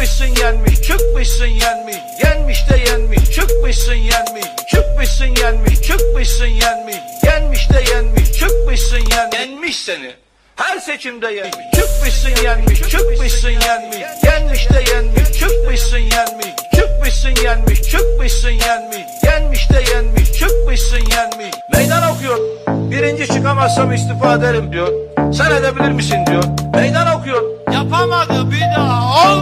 Çıkmışsın yenmiş, çıkmışsın yenmiş, yenmiş de yenmiş, çıkmışsın yenmiş, çıkmışsın yenmiş, çıkmışsın yenmiş, yenmiş de yenmiş, çıkmışsın yenmiş, yenmiş seni. Her seçimde yenmiş, çıkmışsın yenmiş, çıkmışsın yenmiş, yenmiş de yenmiş, çıkmışsın yenmiş, çıkmışsın yenmiş, çıkmışsın yenmiş, yenmiş de yenmiş, çıkmışsın yenmiş. Meydan okuyor, birinci çıkamazsam istifa ederim diyor. Sen edebilir misin diyor. Meydan okuyor. Yapamadı bir daha.